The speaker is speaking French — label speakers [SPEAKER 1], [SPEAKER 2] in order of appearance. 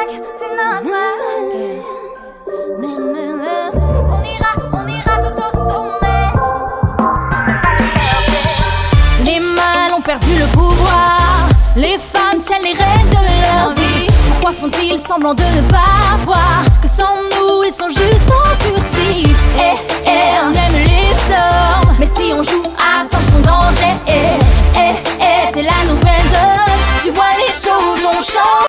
[SPEAKER 1] vague, c'est notre vague. On ira tout au sommet. C'est ça qui leur plaît. Les mâles ont perdu le pouvoir. Les femmes tiennent les rênes de leur vie. Pourquoi font-ils semblant de ne pas voir que sans nous ils sont juste en sursis? On aime les